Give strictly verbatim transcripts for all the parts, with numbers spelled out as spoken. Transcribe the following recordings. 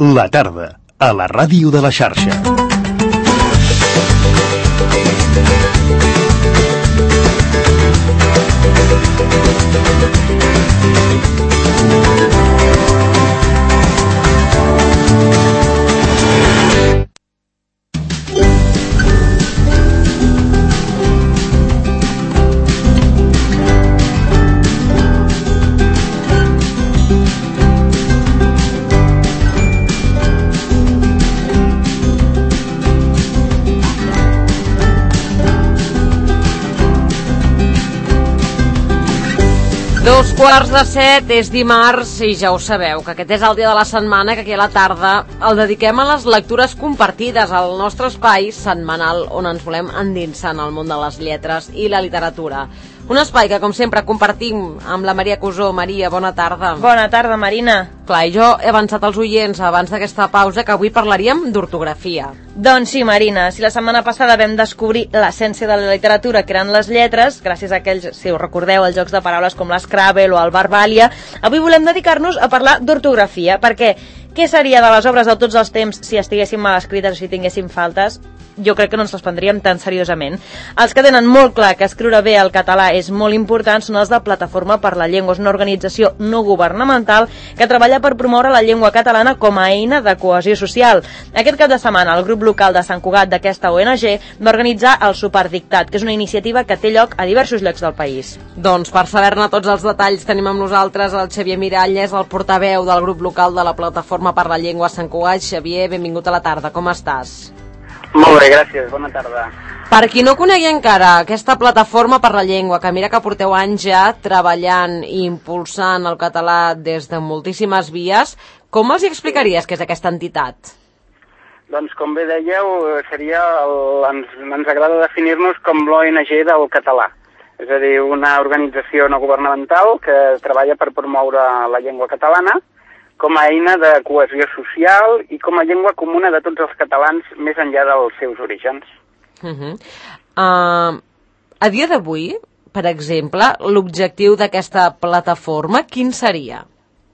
La tarda, a la ràdio de la xarxa. Dos quarts de set, és dimarts i ja ho sabeu, que aquest és el dia de la setmana que aquí a la tarda el dediquem a les lectures compartides, al nostre espai setmanal on ens volem endinsar en el món de les lletres i la literatura. Un espai que, com sempre, compartim amb la Maria Cusó. Maria, bona tarda. Bona tarda, Marina. Clar, i jo he avançat als oients abans d'aquesta pausa que avui parlaríem d'ortografia. Doncs sí, Marina, si la setmana passada vam descobrir l'essència de la literatura, que eren les lletres, gràcies a aquells, si us recordeu, els jocs de paraules com l'Scrabble o el Verbalia, avui volem dedicar-nos a parlar d'ortografia, perquè què seria de les obres de tots els temps si estiguessin mal escrites o si tinguessin faltes? Jo crec que no ens les prendríem tan seriosament. Els que tenen molt clar que escriure bé el català és molt important són els de Plataforma per la Llengua. És una organització no governamental que treballa per promoure la llengua catalana com a eina de cohesió social. Aquest cap de setmana el grup local de Sant Cugat d'aquesta O N G va organitzar el Superdictat, que és una iniciativa que té lloc a diversos llocs del país. Doncs per saber-ne tots els detalls tenim amb nosaltres el Xavier Miralles, el portaveu del grup local de la Plataforma per la Llengua a Sant Cugat. Xavier, benvingut a la tarda, com estàs? Molt bé, gràcies, bona tarda. Per qui no conegui encara aquesta Plataforma per la Llengua, que mira que porteu anys ja treballant i impulsant el català des de moltíssimes vies, com els hi explicaries què és aquesta entitat? Doncs com bé dèieu, seria el, ens, ens agrada definir-nos com l'O N G del català. És a dir, una organització no governamental que treballa per promoure la llengua catalana com a eina de cohesió social i com a llengua comuna de tots els catalans més enllà dels seus orígens. Uh-huh. uh, a dia d'avui, per exemple, l'objectiu d'aquesta plataforma, quin seria?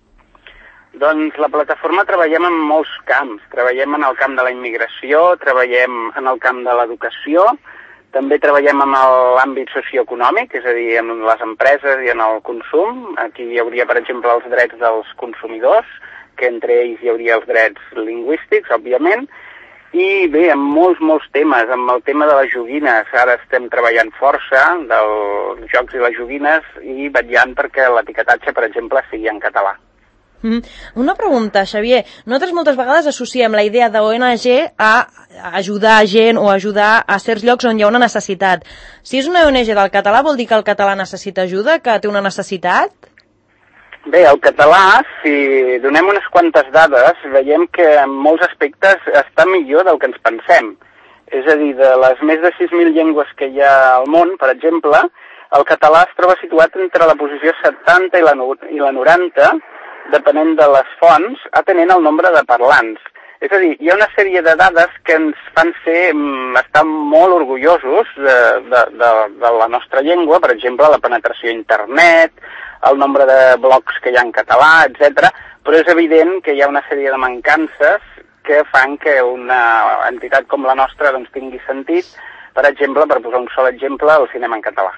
Doncs la plataforma treballem en molts camps. Treballem en el camp de la immigració, treballem en el camp de l'educació, també treballem en l'àmbit socioeconòmic, és a dir, en les empreses i en el consum. Aquí hi hauria, per exemple, els drets dels consumidors, que entre ells hi hauria els drets lingüístics, òbviament, i bé, en molts, molts temes, amb el tema de les joguines. Ara estem treballant força dels jocs i les joguines i vetllant perquè l'etiquetatge, per exemple, sigui en català. Mm. Una pregunta, Xavier. Nosaltres moltes vegades associem la idea de O N G a ajudar gent o ajudar a certs llocs on hi ha una necessitat. Si és una O N G del català, vol dir que el català necessita ajuda, que té una necessitat? Bé, el català, si donem unes quantes dades, veiem que en molts aspectes està millor del que ens pensem. És a dir, de les més de sis mil llengües que hi ha al món, per exemple, el català es troba situat entre la posició setanta i la, i la noranta, depenent de les fonts, atenent el nombre de parlants. És a dir, hi ha una sèrie de dades que ens fan ser, estar molt orgullosos de, de, de, de la nostra llengua, per exemple, la penetració a internet, el nombre de blogs que hi ha en català, etcètera. Però és evident que hi ha una sèrie de mancances que fan que una entitat com la nostra doncs, tingui sentit. Per exemple, per posar un sol exemple, el cinema en català.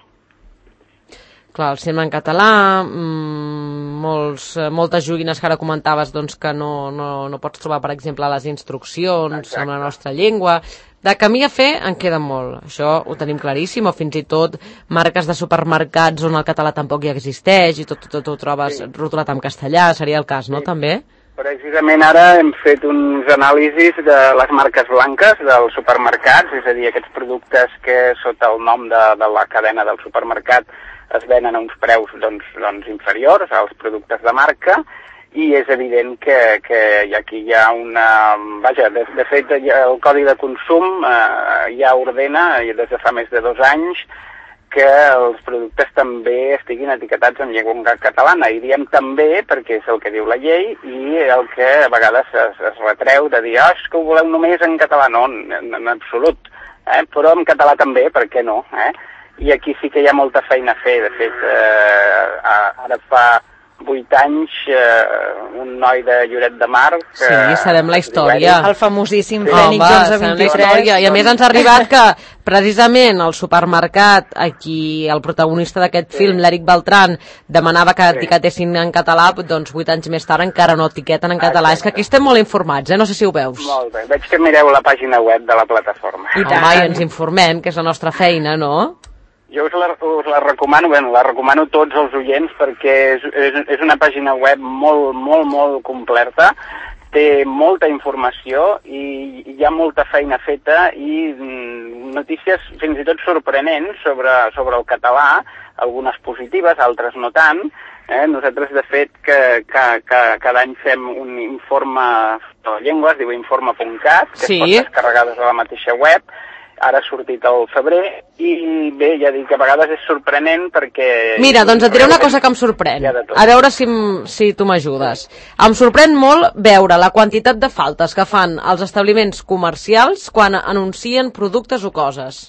Clar, el cinema en català, mmm, molts, moltes joguines que ara comentaves doncs, que no, no, no pots trobar, per exemple, les instruccions. Exacte. Amb la nostra llengua. De camí a fer en queda molt, això ho tenim claríssim, o fins i tot marques de supermercats on el català tampoc hi existeix i tot, tot, tot ho trobes sí. rotulat en castellà, seria el cas, no, sí. també? Precisament ara hem fet uns anàlisis de les marques blanques dels supermercats, és a dir, aquests productes que sota el nom de, de la cadena del supermercat es venen a uns preus doncs, doncs, inferiors als productes de marca, i és evident que, que aquí hi ha una... Vaja, de, de fet, el Codi de Consum eh, ja ordena, des de fa més de dos anys, que els productes també estiguin etiquetats en llengua catalana. I diem també perquè és el que diu la llei i el que a vegades es, es retreu de dir oh, és que ho voleu només en català. No, en, en absolut. Eh? Però en català també, per què no? Eh? I aquí sí que hi ha molta feina a fer. De fet, eh, ara fa vuit anys, eh, un noi de Lloret de Mar... Que, sí, sabem la història. El famosíssim sí. Fènix onze vint-i-tres. I a més ens ha arribat que precisament al supermercat, aquí el protagonista d'aquest sí. film, l'Eric Beltran, demanava que sí. etiquetessin en català, doncs vuit anys més tard encara no etiqueten en català. Exacte. És que aquí estem molt informats, eh? No sé si ho veus. Molt bé, veig que mireu la pàgina web de la plataforma. I tant, i ens informem, que és la nostra feina, no? Jo us la, us la recomano, bueno, la recomano a tots els oients perquè és, és, és una pàgina web molt, molt, molt completa, té molta informació i hi ha molta feina feta i notícies fins i tot sorprenents sobre, sobre el català, algunes positives, altres no tant. Eh? Nosaltres, de fet, que, que, que cada any fem un informe de la llengua, es diu informe punt cat, que sí. es pot descarregar des de la mateixa web. Ara ha sortit al febrer i bé, ja dic que a vegades és sorprenent perquè... Mira, doncs et diré una cosa que em sorprèn. A veure si, si tu m'ajudes. Em sorprèn molt veure la quantitat de faltes que fan els establiments comercials quan anuncien productes o coses.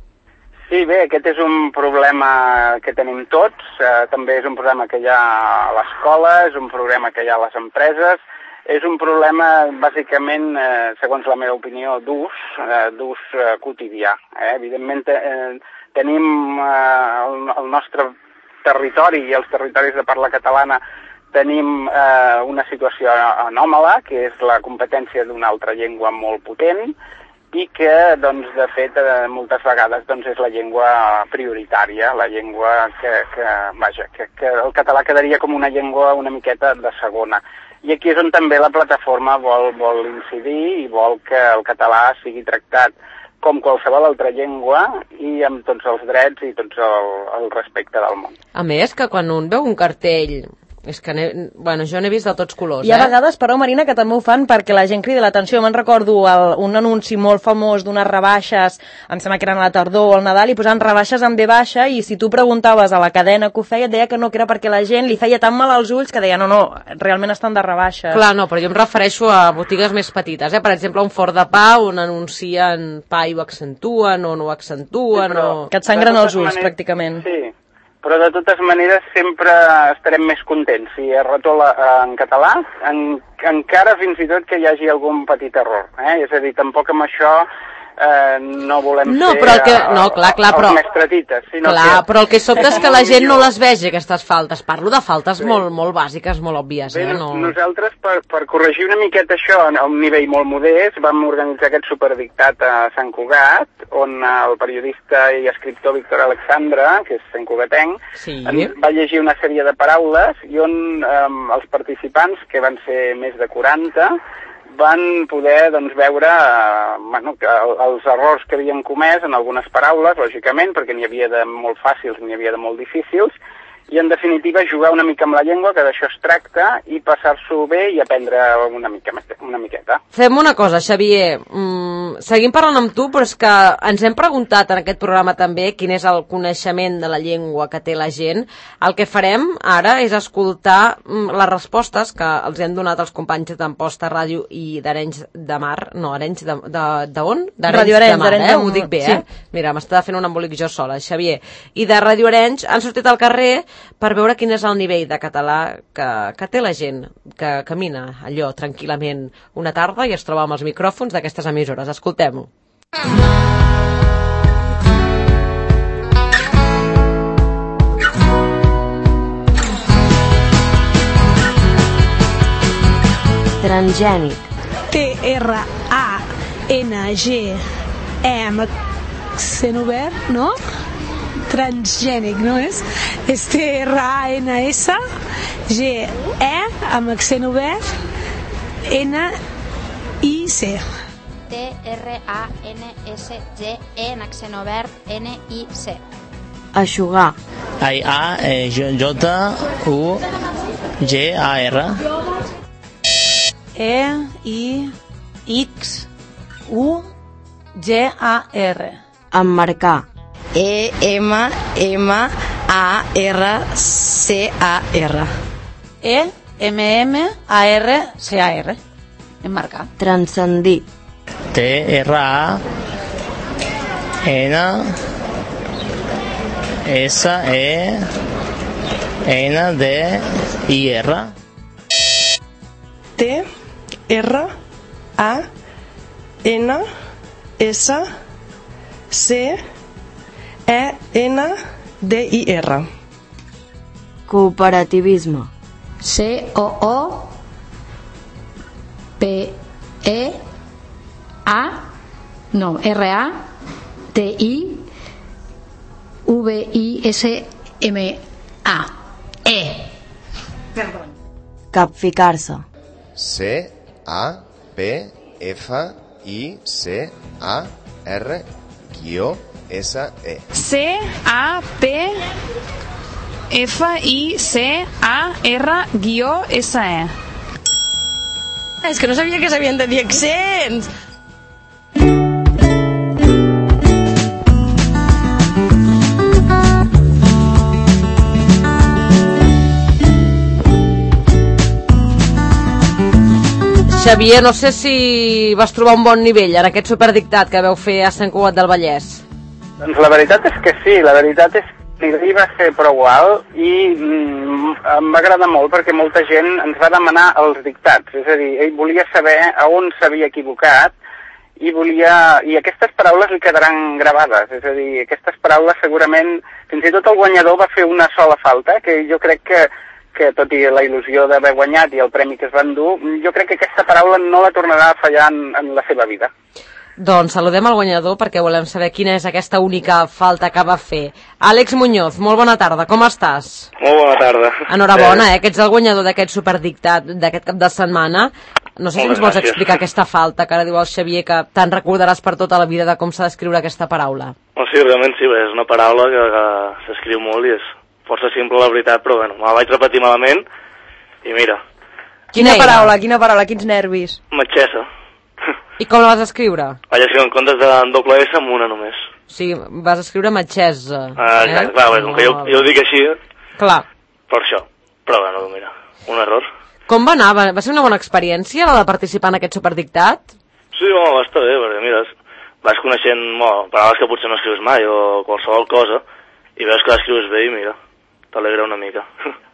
Sí, bé, aquest és un problema que tenim tots. Eh, també és un problema que hi ha a l'escola, és un problema que hi ha a les empreses. És un problema, bàsicament, eh, segons la meva opinió, d'ús, eh, d'ús eh, quotidià. Eh? Evidentment, eh, tenim eh, el, el nostre territori i els territoris de parla catalana tenim eh, una situació anòmala, que és la competència d'una altra llengua molt potent i que, doncs, de fet, eh, moltes vegades doncs, és la llengua prioritària, la llengua que, que, vaja, que, que el català quedaria com una llengua una miqueta de segona. I aquí és on també la plataforma vol, vol incidir i vol que el català sigui tractat com qualsevol altra llengua i amb tots els drets i tots el, el respecte del món. A més, que quan un veu un cartell... És que, bueno, jo n'he vist de tots colors, Hi ha eh? vegades, però, Marina, que també ho fan perquè la gent crida l'atenció. Me'n recordo el, un anunci molt famós d'unes rebaixes, em sembla que eren a la tardor o al Nadal, i posaven rebaixes amb ve baixa, i si tu preguntaves a la cadena que ho feia, et deia que no, que era perquè la gent li feia tan mal als ulls que deia, no, no, realment estan de rebaixes. Clar, no, però jo em refereixo a botigues més petites, eh? Per exemple, un Fort de Pa, on anuncien pa i ho accentuen o no ho accentuen, sí, però, o... Que et sangren els ulls, maneres, pràcticament. Sí. Però de totes maneres sempre estarem més contents si es retola en català, en, encara fins i tot que hi hagi algun petit error. Eh? És a dir, tampoc amb això eh, no volem no, ser però el que, no, clar, clar, però, els mestretites. Sinó clar, que, però el que sobta és que la gent no les vegi, aquestes faltes. Parlo de faltes sí. molt, molt bàsiques, molt òbvies. Bé, eh? no... Nosaltres, per, per corregir una miqueta això a un nivell molt modest, vam organitzar aquest superdictat a Sant Cugat, on el periodista i escriptor Víctor Alexandre, que és santcugatenc, sí. va llegir una sèrie de paraules i on eh, els participants, que van ser més de quaranta, van poder doncs, veure eh, bueno, que els errors que havien comès en algunes paraules, lògicament, perquè n'hi havia de molt fàcils, n'hi havia de molt difícils, i en definitiva jugar una mica amb la llengua, que d'això es tracta, i passar-s'ho bé i aprendre una, mica, una miqueta. Fem una cosa, Xavier, mm, seguim parlant amb tu, però és que ens hem preguntat en aquest programa també quin és el coneixement de la llengua que té la gent. El que farem ara és escoltar mm, les respostes que els hem donat els companys d'Amposta Ràdio i d'Arenys de Mar, no, Arenys de, de, de on? Ràdio Arenys, de Mar, Arenys eh? Ho dic bé, sí. eh? Mira, m'està fent un embolic jo sola, Xavier. I de Ràdio Arenys han sortit al carrer per veure quin és el nivell de català que, que té la gent que camina allò tranquil·lament una tarda i es troba amb els micròfons d'aquestes emissores. Escoltem-ho. Transgènic. T R A N G E amb accent obert, no? Transgènic, no és? És T R A N S G E amb accent obert N I C. T R A N S G E en accent obert N I C. Aixugar. A J U G A R. E I X U G A R. Emmarcar. E M M A R C A R. E M M A R C A R. Emmarcar. Transcendir. T R A N S E N D I R. T, R, A, N, S, C, E, N, D, I, R. Cooperativisme. C O O P E A no, R A T I V I S M A E. Perdó. Capficar-se. C A P F I C A R S E. C A P F I C A R S E. És que no sabia que s'havien de dir accents. Xavier, no sé si vas trobar un bon nivell en aquest superdictat que vau fer a Sant Cugat del Vallès. Doncs la veritat és que sí, la veritat és que el nivell va ser prou alt i mm, em va agradar molt perquè molta gent ens va demanar els dictats, és a dir, ell volia saber a on s'havia equivocat i volia i aquestes paraules li quedaran gravades, és a dir, aquestes paraules segurament, fins i tot el guanyador va fer una sola falta, que jo crec que que tot i la il·lusió d'haver guanyat i el premi que es va endur, jo crec que aquesta paraula no la tornarà a fallar en, en la seva vida. Doncs saludem al guanyador perquè volem saber quina és aquesta única falta que va fer. Àlex Muñoz, molt bona tarda, com estàs? Molt bona tarda. Enhorabona, eh, que ets el guanyador d'aquest superdictat d'aquest cap de setmana. No sé si ens vols explicar aquesta falta que ara diu el Xavier, que te'n recordaràs per tota la vida de com s'ha d'escriure aquesta paraula. Oh, sí, realment sí, és una paraula que, que s'escriu molt i és força simple, la veritat, però bueno, me la vaig repetir malament i mira. Quina paraula, quina paraula, quins nervis. Metgessa. I com la vas escriure? Vaig escriure en comptes de doble S amb una només. Sí, vas escriure metgessa. Ah, exacte, eh? Clar, bueno, que jo, jo ho dic així. Clar. Per això. Però bueno, mira, un error. Com va anar? Va ser una bona experiència la de participar en aquest superdictat? Sí, bueno, va estar bé, perquè mira, vas coneixent bueno, paraules que potser no escrius mai o qualsevol cosa i veus que l'escrius bé i mira, t'alegra una mica.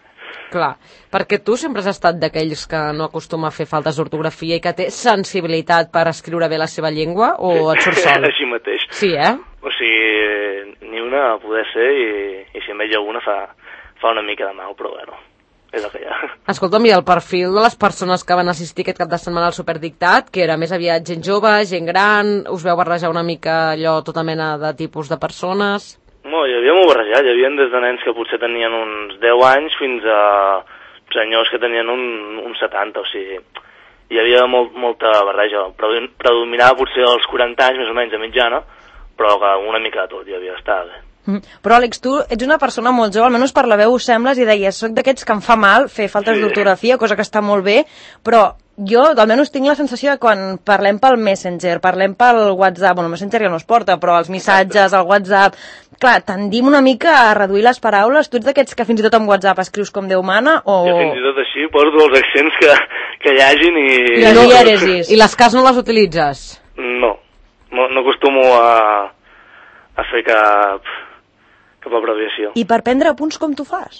Clar, perquè tu sempre has estat d'aquells que no acostuma a fer faltes d'ortografia i que té sensibilitat per escriure bé la seva llengua, o et surt sol? Així mateix. Sí, eh? O sigui, ni una a poder ser i, i si en veig alguna fa, fa una mica de mal, però bueno, és el que hi ha. Escolta'm, i el perfil de les persones que van assistir aquest cap de setmana al superdictat, que era més aviat gent jove, gent gran, us veu barrejar una mica allò, tota mena de tipus de persones? No, hi havia molt barrejat, hi havia des de nens que potser tenien uns deu anys fins a senyors que tenien un, un setanta, o sigui, hi havia molt, molta barreja, predominava potser els quaranta anys més o menys de mitjana, però que una mica de tot hi havia estat bé. Mm. Però Àlex, tu ets una persona molt jove, almenys per la veu ho sembles, i deies, soc d'aquests que em fa mal fer faltes sí. d'ortografia, cosa que està molt bé, però jo almenys tinc la sensació que quan parlem pel Messenger, parlem pel WhatsApp, bueno, el Messenger ja no es porta, però els missatges, el WhatsApp, clar, tendim una mica a reduir les paraules. Tu ets d'aquests que fins i tot en WhatsApp escrius com Déu mana, o... Jo fins i tot així poso els accents que, que hi hagin i... I les dièresis. I les cas no les utilitzes? No, no, no acostumo a, a fer cap, cap abreviació. I per prendre punts com tu fas?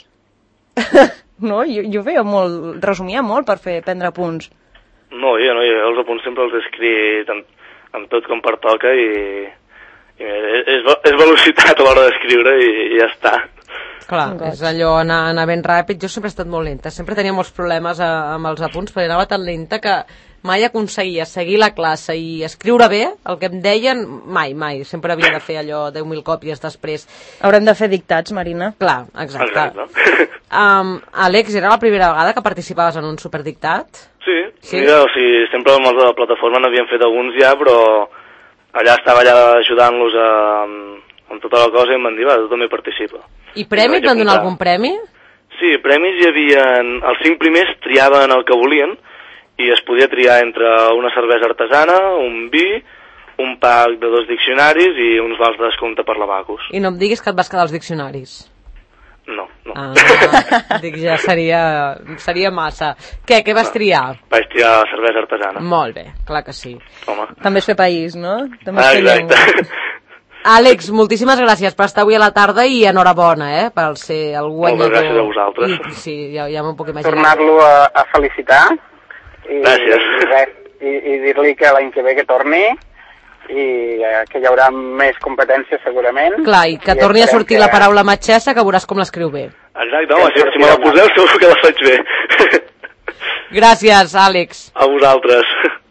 No, jo, jo feia molt, resumia molt per fer prendre punts. No, jo no, jo els apunts sempre els he escrit amb, amb tot com pertoca i, i és, és velocitat a l'hora d'escriure i, i ja està. Clar, és allò, anar, anar ben ràpid. Jo sempre he estat molt lenta, sempre tenia molts problemes a, amb els apunts, perquè anava tan lenta que mai aconseguia seguir la classe i escriure bé, el que em deien, mai, mai. Sempre havia de fer allò deu mil còpies després. Haurem de fer dictats, Marina. Clar, exacte. exacte. Um, Àlex, era la primera vegada que participaves en un superdictat? Sí, sí? Mira, o sigui, sempre amb els de la plataforma n'havien fet alguns ja, però allà estava allà ajudant-los a, amb tota la cosa i em van dir, va, tu també participa. I premi? Et van donar algun premi? Sí, premis hi havia... Els cinc primers triaven el que volien i es podia triar entre una cervesa artesana, un vi, un pack de dos diccionaris i uns vals de descompte per l'Abacus. I no em diguis que et vas quedar els diccionaris. No, no. Ah, dic, ja seria, seria massa. Què, què vas triar? Vaig triar la cervesa artesana. Molt bé, clar que sí. Home. També és fer país, no? També ah, exacte. Àlex, moltíssimes gràcies per estar avui a la tarda i enhorabona, eh, per ser el guanyador. Moltes gràcies a vosaltres. I, sí, ja, ja m'ho puc imaginar. Tornar-lo a, a felicitar. I, Gràcies. I, res, i, i dir-li que l'any que ve que torni i eh, que hi haurà més competències segurament. Clar, i que I torni a sortir que... la paraula matxessa, que veuràs com l'escriu bé. Exacte, home, si, si me la poseu segur que la faig bé. Gràcies, Àlex. A vosaltres.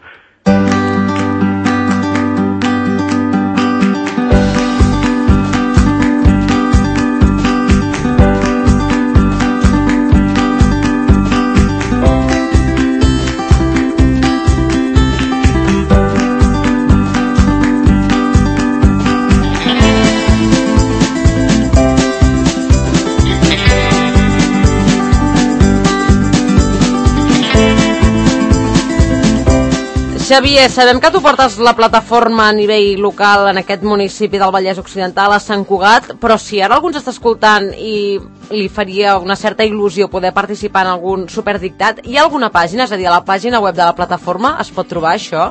Xavier, sabem que tu portes la plataforma a nivell local en aquest municipi del Vallès Occidental, a Sant Cugat, però si ara algú ens està escoltant i li faria una certa il·lusió poder participar en algun superdictat, hi ha alguna pàgina, és a dir, a la pàgina web de la plataforma es pot trobar això?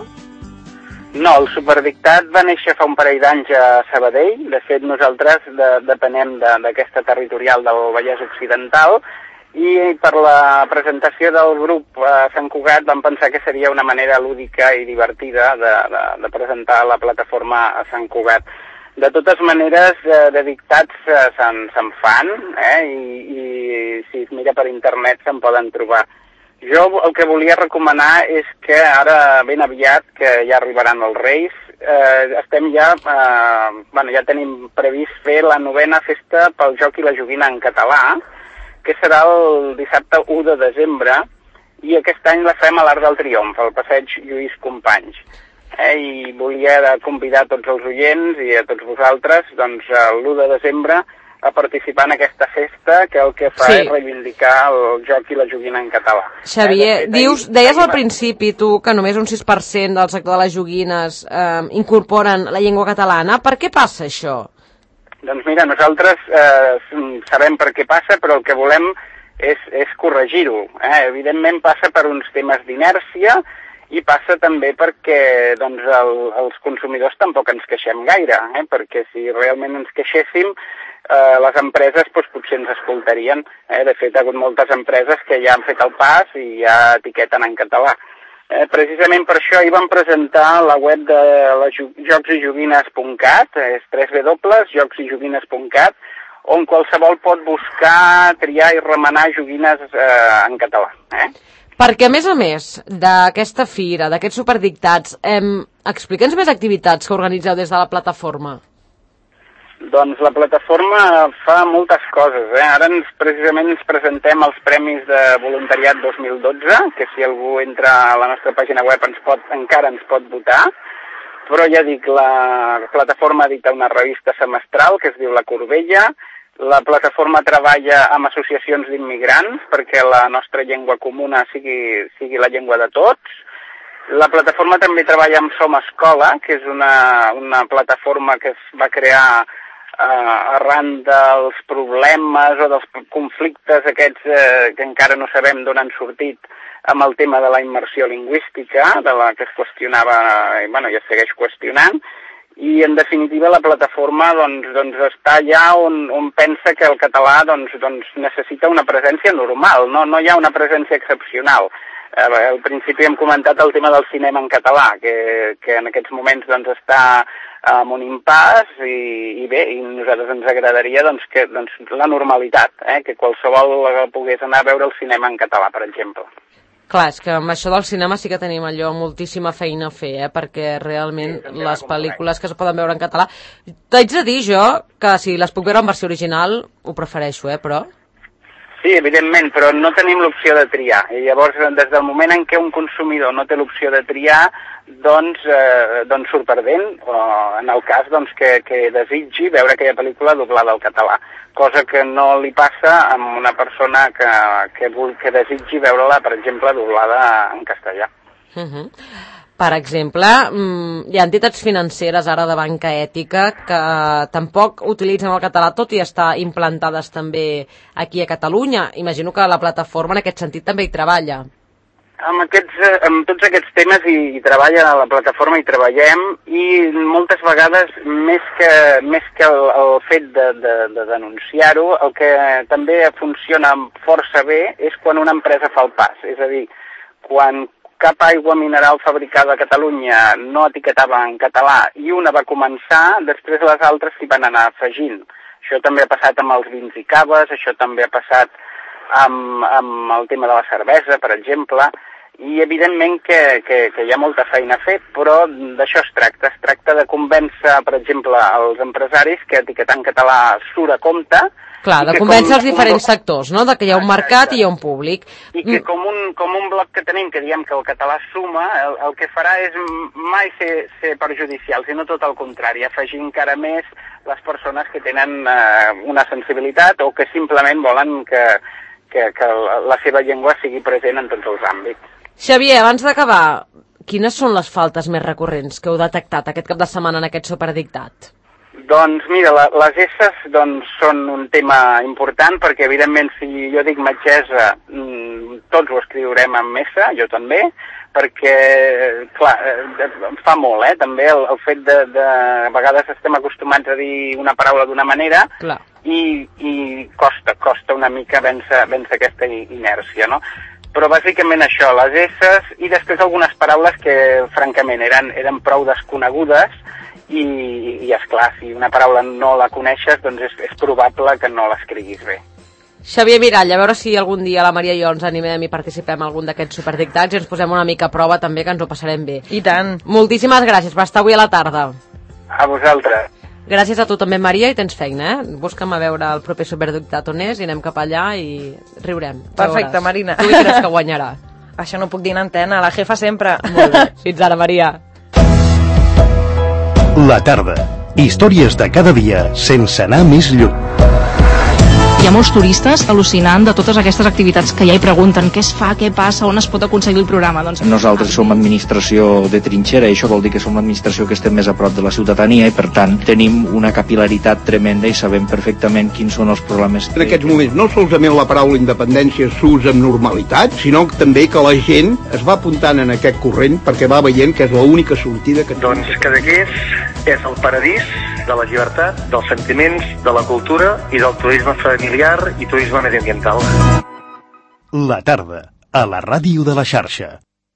No, el superdictat va néixer fa un parell d'anys a Sabadell. De fet, nosaltres de, depenem d'aquesta de, territorial del Vallès Occidental, i per la presentació del grup a Sant Cugat vam pensar que seria una manera lúdica i divertida de, de, de presentar la plataforma a Sant Cugat. De totes maneres, eh, de dictats eh, se'n se fan, eh, i, i si es mira per internet se'n poden trobar. Jo el que volia recomanar és que ara, ben aviat, que ja arribaran els Reis, eh, estem ja, eh, bueno, ja tenim previst fer la novena festa pel joc i la joguina en català, que serà el dissabte u de desembre, i aquest any la fem a l'Arc del Triomf, al passeig Lluís Companys. Eh, I volia convidar tots els oients i a tots vosaltres, doncs, l'u de desembre, a participar en aquesta festa, que el que fa sí. és reivindicar el joc i la joguina en català. Xavier, eh, de dius, deies al principi tu que només un sis per cent del sector de les joguines eh, incorporen la llengua catalana. Per què passa això? Doncs mira, nosaltres eh, sabem per què passa, però el que volem és, és corregir-ho. Eh? Evidentment passa per uns temes d'inèrcia i passa també perquè doncs, el, els consumidors tampoc ens queixem gaire, eh? Perquè si realment ens queixéssim, eh, les empreses doncs, potser ens escoltarien. Eh? De fet, hi ha hagut moltes empreses que ja han fet el pas i ja etiqueten en català. Eh, precisament per això hi vam presentar la web de la jocs i joguines punt cat, és w w w punt jocs i joguines punt cat, on qualsevol pot buscar, triar i remenar joguines eh, en català. Eh? Perquè, a més a més d'aquesta fira, d'aquests superdictats, eh, explica'ns més activitats que organitzeu des de la plataforma. Doncs la plataforma fa moltes coses. Eh? Ara ens, precisament ens presentem els Premis de Voluntariat dos mil dotze, que si algú entra a la nostra pàgina web ens pot, encara ens pot votar, però ja dic, la plataforma edita una revista semestral que es diu La Corbella, la plataforma treballa amb associacions d'immigrants perquè la nostra llengua comuna sigui, sigui la llengua de tots. La plataforma també treballa amb Som Escola, que és una, una plataforma que es va crear Uh, arran dels problemes o dels conflictes aquests uh, que encara no sabem d'on han sortit amb el tema de la immersió lingüística, de la que es qüestionava, i bueno, ja es segueix qüestionant, i en definitiva la plataforma doncs, doncs està allà on, on pensa que el català doncs, doncs necessita una presència normal, no, no hi ha una presència excepcional. Eh, al principi hem comentat el tema del cinema en català, que, que en aquests moments doncs, està amb un impàs i, i bé, i a nosaltres ens agradaria doncs, que, doncs, la normalitat, eh, que qualsevol pogués anar a veure el cinema en català, per exemple. Clar, és que amb això del cinema sí que tenim allò moltíssima feina a fer, eh, perquè realment sí, les pel·lícules que es poden veure en català... T'haig de dir jo que si les puc veure en versió original ho prefereixo, eh, però... Sí, evidentment, però no tenim l'opció de triar. I llavors, des del moment en què un consumidor no té l'opció de triar, doncs, eh, doncs surt perdent, o en el cas doncs, que, que desitgi veure aquella pel·lícula doblada al català, cosa que no li passa amb una persona que, que, que desitgi veure-la, per exemple, doblada en castellà. Uh -huh. Per exemple, hi ha entitats financeres ara de banca ètica que tampoc utilitzen el català, tot i estar implantades també aquí a Catalunya. Imagino que la plataforma en aquest sentit també hi treballa. Amb, aquests, amb tots aquests temes hi, hi treballa a la plataforma, hi treballem, i moltes vegades, més que, més que el, el fet de, de, de denunciar-ho, el que també funciona força bé és quan una empresa fa el pas. És a dir, quan cap aigua mineral fabricada a Catalunya no etiquetava en català i una va començar, després les altres s'hi van anar afegint. Això també ha passat amb els vins i caves, això també ha passat amb, amb el tema de la cervesa, per exemple, i evidentment que, que, que hi ha molta feina a fer, però d'això es tracta. Es tracta de convèncer, per exemple, els empresaris que etiquetar en català surt a compte. Clar, de convèncer els diferents sectors, no?, de que hi ha un mercat i hi ha un públic. I que com un, com un bloc que tenim, que diem que el català suma, el, el que farà és mai ser, ser perjudicial, sinó tot el contrari, afegir encara més les persones que tenen eh, una sensibilitat o que simplement volen que, que, que la seva llengua sigui present en tots els àmbits. Xavier, abans d'acabar, quines són les faltes més recurrents que heu detectat aquest cap de setmana en aquest superdictat? Doncs mira, la, les esses doncs, són un tema important perquè evidentment si jo dic metgessa mmm, tots ho escriurem amb essa, jo també, perquè clar, em fa molt, eh, també el, el fet de, de a vegades estem acostumats a dir una paraula d'una manera clar. i, i costa, costa una mica vèncer, vèncer aquesta inèrcia, no? Però bàsicament això, les esses i després algunes paraules que francament eren, eren prou desconegudes i, i esclar, si una paraula no la coneixes, doncs és, és probable que no l'escriguis bé. Xavier Mirall, a veure si algun dia la Maria i jo ens animem i participem en algun d'aquests superdictats i ens posem una mica a prova també, que ens ho passarem bé. I tant. Moltíssimes gràcies per estar avui a la tarda. A vosaltres. Gràcies a tu també, Maria, i tens feina, eh? Busca'm a veure el proper superdictat on és i anem cap allà i riurem. Perfecte, Marina. Tu hi creus que guanyarà? Això no puc dir en antena, la jefa sempre. Molt bé. Fins ara, Maria. La tarda. Històries de cada dia sense anar més lluny. Hi ha molts turistes al·lucinant de totes aquestes activitats que ja hi pregunten què es fa, què passa, on es pot aconseguir el programa. Doncs... Nosaltres som administració de trinxera i això vol dir que som l'administració que estem més a prop de la ciutadania i per tant tenim una capil·laritat tremenda i sabem perfectament quins són els problemes. En aquests moments no solament la paraula independència s'usa amb normalitat, sinó també que la gent es va apuntant en aquest corrent perquè va veient que és l'única sortida que... Doncs Cadaqués és el paradís de la llibertat, dels sentiments, de la cultura i del turisme familiar i turisme mediambiental. La tarda, a la ràdio de la xarxa.